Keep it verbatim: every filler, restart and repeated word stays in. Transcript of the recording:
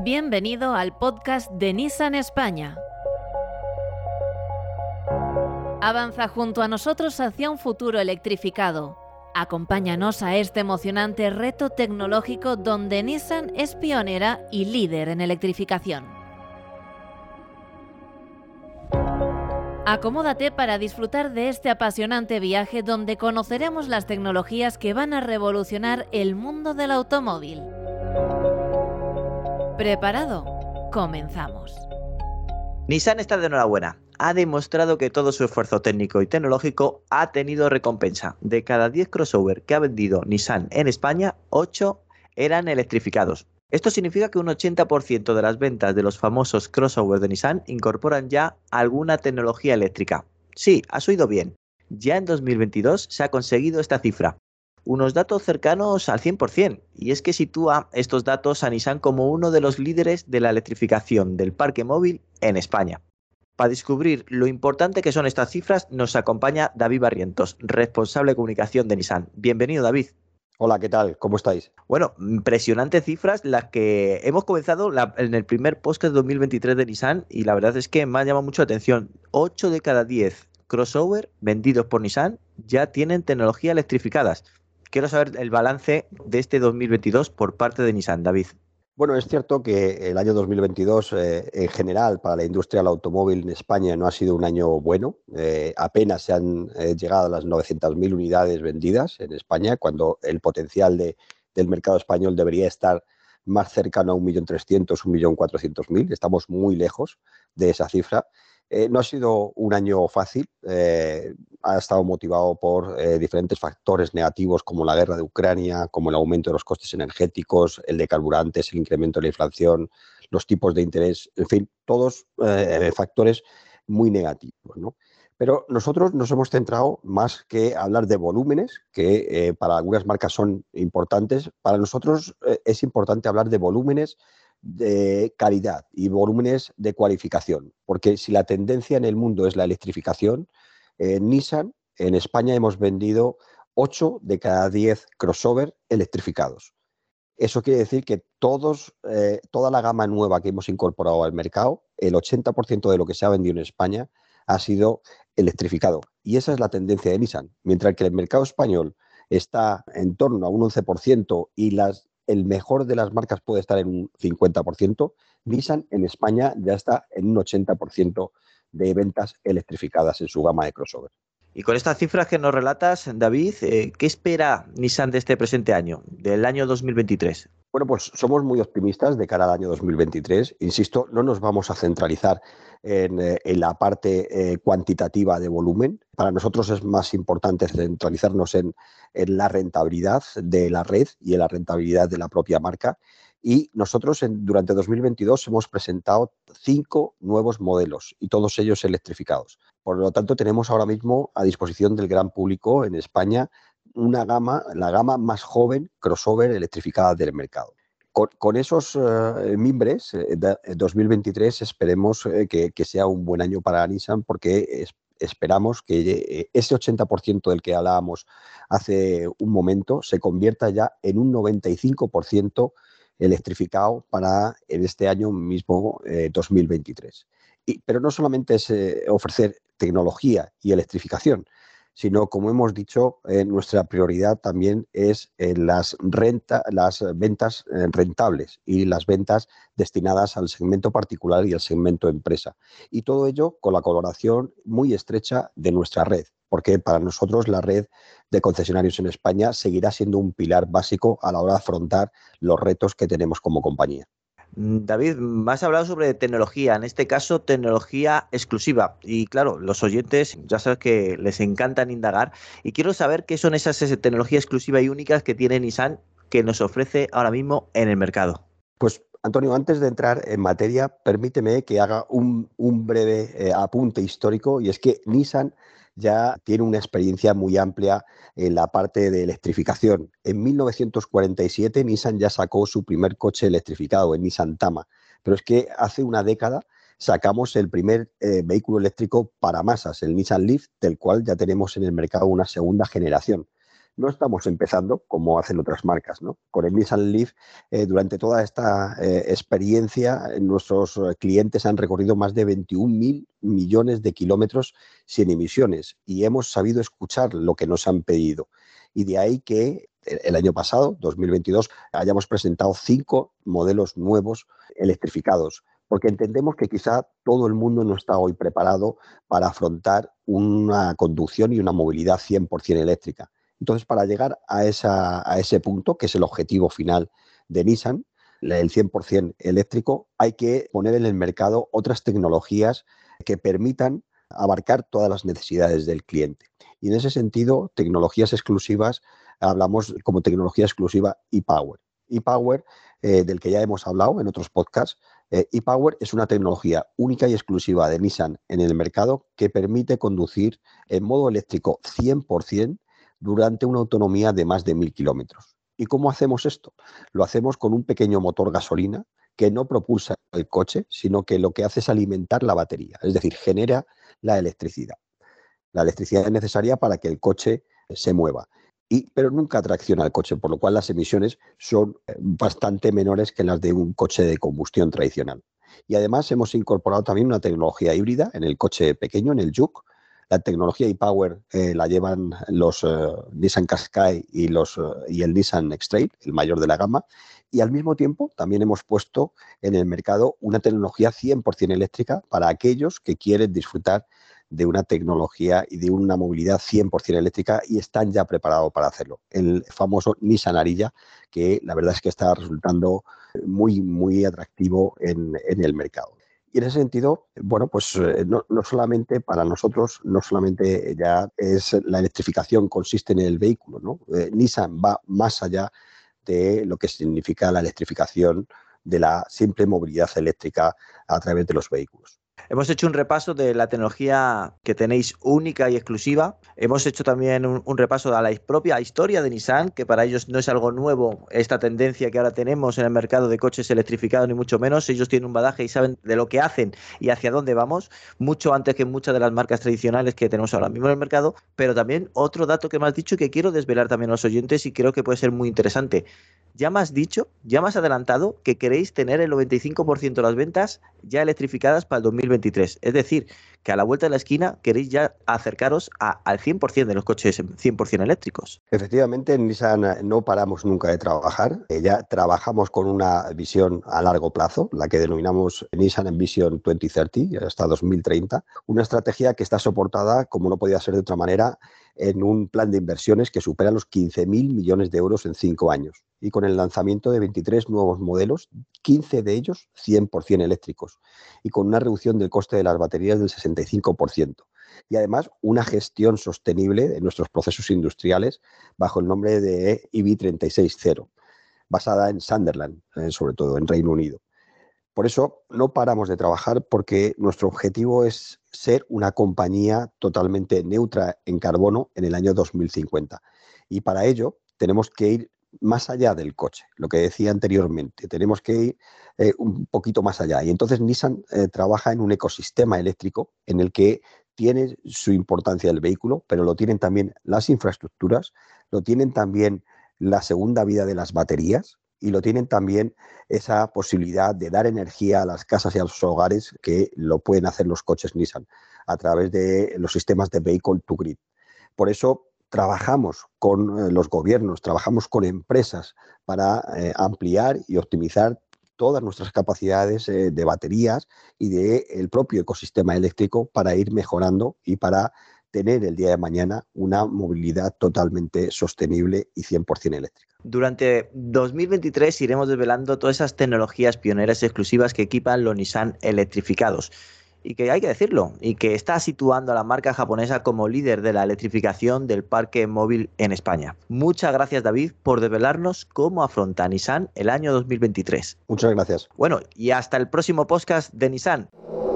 Bienvenido al podcast de Nissan España. Avanza junto a nosotros hacia un futuro electrificado. Acompáñanos a este emocionante reto tecnológico donde Nissan es pionera y líder en electrificación. Acomódate para disfrutar de este apasionante viaje donde conoceremos las tecnologías que van a revolucionar el mundo del automóvil. ¿Preparado? Comenzamos. Nissan está de enhorabuena. Ha demostrado que todo su esfuerzo técnico y tecnológico ha tenido recompensa. De cada diez crossover que ha vendido Nissan en España, ocho eran electrificados. Esto significa que un ochenta por ciento de las ventas de los famosos crossovers de Nissan incorporan ya alguna tecnología eléctrica. Sí, has oído bien. Ya en dos mil veintidós se ha conseguido esta cifra. Unos datos cercanos al cien por ciento, y es que sitúa estos datos a Nissan como uno de los líderes de la electrificación del parque móvil en España. Para descubrir lo importante que son estas cifras, nos acompaña David Barrientos, responsable de comunicación de Nissan. Bienvenido, David. Hola, ¿qué tal? ¿Cómo estáis? Bueno, impresionantes cifras las que hemos comenzado la, en el primer podcast dos mil veintitrés de Nissan, y la verdad es que me ha llamado mucho la atención. ocho de cada diez crossover vendidos por Nissan ya tienen tecnología electrificadas. Quiero saber el balance de este dos mil veintidós por parte de Nissan, David. Bueno, es cierto que el año dos mil veintidós eh, en general para la industria del automóvil en España no ha sido un año bueno. Eh, apenas se han eh, llegado a las novecientas mil unidades vendidas en España, cuando el potencial de, del mercado español debería estar más cercano a un millón trescientos mil, un millón cuatrocientos mil. Estamos muy lejos de esa cifra. Eh, no ha sido un año fácil, eh, ha estado motivado por eh, diferentes factores negativos como la guerra de Ucrania, como el aumento de los costes energéticos, el de carburantes, el incremento de la inflación, los tipos de interés, en fin, todos eh, factores muy negativos, ¿no? Pero nosotros nos hemos centrado más que hablar de volúmenes, que eh, para algunas marcas son importantes, para nosotros eh, es importante hablar de volúmenes de calidad y volúmenes de cualificación, porque si la tendencia en el mundo es la electrificación, eh, Nissan en España hemos vendido ocho de cada diez crossover electrificados. Eso quiere decir que todos, eh, toda la gama nueva que hemos incorporado al mercado, el ochenta por ciento de lo que se ha vendido en España ha sido electrificado. Y esa es la tendencia de Nissan. Mientras que el mercado español está en torno a un once por ciento y las el mejor de las marcas puede estar en un cincuenta por ciento, Nissan en España ya está en un ochenta por ciento de ventas electrificadas en su gama de crossover. Y con estas cifras que nos relatas, David, eh, ¿qué espera Nissan de este presente año, del año dos mil veintitrés? Bueno, pues somos muy optimistas de cara al año dos mil veintitrés. Insisto, no nos vamos a centralizar en, en la parte eh, cuantitativa de volumen. Para nosotros es más importante centralizarnos en, en la rentabilidad de la red y en la rentabilidad de la propia marca. Y nosotros en, durante dos mil veintidós hemos presentado cinco nuevos modelos y todos ellos electrificados. Por lo tanto, tenemos ahora mismo a disposición del gran público en España una gama, la gama más joven crossover electrificada del mercado. Con, con esos uh, mimbres, eh, de, dos mil veintitrés esperemos eh, que, que sea un buen año para Nissan porque es, esperamos que eh, ese ochenta por ciento del que hablábamos hace un momento se convierta ya en un noventa y cinco por ciento electrificado para en este año mismo eh, dos mil veintitrés. Y, pero no solamente es eh, ofrecer tecnología y electrificación, sino, como hemos dicho, eh, nuestra prioridad también es eh, las, renta, las ventas eh, rentables y las ventas destinadas al segmento particular y al segmento empresa. Y todo ello con la colaboración muy estrecha de nuestra red, porque para nosotros la red de concesionarios en España seguirá siendo un pilar básico a la hora de afrontar los retos que tenemos como compañía. David, me has hablado sobre tecnología, en este caso tecnología exclusiva, y claro, los oyentes ya sabes que les encantan indagar y quiero saber qué son esas, esas tecnologías exclusivas y únicas que tiene Nissan que nos ofrece ahora mismo en el mercado. Pues Antonio, antes de entrar en materia, permíteme que haga un, un breve eh, apunte histórico, y es que Nissan ya tiene una experiencia muy amplia en la parte de electrificación. En mil novecientos cuarenta y siete Nissan ya sacó su primer coche electrificado, el Nissan Tama, pero es que hace una década sacamos el primer eh, vehículo eléctrico para masas, el Nissan Leaf, del cual ya tenemos en el mercado una segunda generación. no estamos empezando como hacen otras marcas, ¿no? Con el Nissan Leaf, eh, durante toda esta eh, experiencia, nuestros clientes han recorrido más de veintiún mil millones de kilómetros sin emisiones y hemos sabido escuchar lo que nos han pedido. Y de ahí que el año pasado, dos mil veintidós, hayamos presentado cinco modelos nuevos electrificados, porque entendemos que quizá todo el mundo no está hoy preparado para afrontar una conducción y una movilidad cien por ciento eléctrica. Entonces, para llegar a, esa, a ese punto, que es el objetivo final de Nissan, el cien por ciento eléctrico, hay que poner en el mercado otras tecnologías que permitan abarcar todas las necesidades del cliente. Y en ese sentido, tecnologías exclusivas, hablamos como tecnología exclusiva ePower. ePower, eh, del que ya hemos hablado en otros podcasts, eh, ePower es una tecnología única y exclusiva de Nissan en el mercado que permite conducir en modo eléctrico cien por ciento durante una autonomía de más de mil kilómetros. ¿Y cómo hacemos esto? Lo hacemos con un pequeño motor gasolina que no propulsa el coche, sino que lo que hace es alimentar la batería, es decir, genera la electricidad. La electricidad es necesaria para que el coche se mueva, y, pero nunca tracciona el coche, por lo cual las emisiones son bastante menores que las de un coche de combustión tradicional. Y además hemos incorporado también una tecnología híbrida en el coche pequeño, en el Juke. La tecnología ePower eh, la llevan los eh, Nissan Qashqai y, los, eh, y el Nissan X-Trail, el mayor de la gama, y al mismo tiempo también hemos puesto en el mercado una tecnología cien por ciento eléctrica para aquellos que quieren disfrutar de una tecnología y de una movilidad cien por ciento eléctrica y están ya preparados para hacerlo. El famoso Nissan Ariya, que la verdad es que está resultando muy, muy atractivo en, en el mercado. Y en ese sentido, bueno, pues no, no solamente para nosotros, no solamente ya es la electrificación consiste en el vehículo, ¿no? Eh, Nissan va más allá de lo que significa la electrificación de la simple movilidad eléctrica a través de los vehículos. Hemos hecho un repaso de la tecnología que tenéis única y exclusiva. Hemos hecho también un, un repaso a la propia historia de Nissan, que para ellos no es algo nuevo esta tendencia que ahora tenemos en el mercado de coches electrificados, ni mucho menos. Ellos tienen un bagaje y saben de lo que hacen y hacia dónde vamos, mucho antes que muchas de las marcas tradicionales que tenemos ahora mismo en el mercado. Pero también otro dato que me has dicho y que quiero desvelar también a los oyentes y creo que puede ser muy interesante. Ya me has dicho, ya me has adelantado que queréis tener el noventa y cinco por ciento de las ventas ya electrificadas para el dos mil veintitrés. Es decir, que a la vuelta de la esquina queréis ya acercaros a, al cien por ciento de los coches cien por ciento eléctricos. Efectivamente, en Nissan no paramos nunca de trabajar. Eh, ya trabajamos con una visión a largo plazo, la que denominamos Nissan Envision dos mil treinta, hasta dos mil treinta. Una estrategia que está soportada, como no podía ser de otra manera, en un plan de inversiones que supera los quince mil millones de euros en cinco años. Y con el lanzamiento de veintitrés nuevos modelos, quince de ellos cien por ciento eléctricos, y con una reducción del coste de las baterías del sesenta y cinco por ciento. Y además una gestión sostenible de nuestros procesos industriales bajo el nombre de E V treinta y seis cero, basada en Sunderland, eh, sobre todo en Reino Unido. Por eso no paramos de trabajar, porque nuestro objetivo es ser una compañía totalmente neutra en carbono en el año dos mil cincuenta. Y para ello tenemos que ir más allá del coche, lo que decía anteriormente, tenemos que ir eh, un poquito más allá. Y entonces Nissan eh, trabaja en un ecosistema eléctrico en el que tiene su importancia el vehículo, pero lo tienen también las infraestructuras, lo tienen también la segunda vida de las baterías, y lo tienen también esa posibilidad de dar energía a las casas y a los hogares, que lo pueden hacer los coches Nissan a través de los sistemas de Vehicle to Grid. Por eso trabajamos con los gobiernos, trabajamos con empresas para eh, ampliar y optimizar todas nuestras capacidades eh, de baterías y del propio ecosistema eléctrico, para ir mejorando y para tener el día de mañana una movilidad totalmente sostenible y cien por ciento eléctrica. Durante dos mil veintitrés iremos desvelando todas esas tecnologías pioneras y exclusivas que equipan los Nissan electrificados. Y que hay que decirlo, y que está situando a la marca japonesa como líder de la electrificación del parque móvil en España. Muchas gracias, David, por desvelarnos cómo afronta Nissan el año dos mil veintitrés. Muchas gracias. Bueno, y hasta el próximo podcast de Nissan.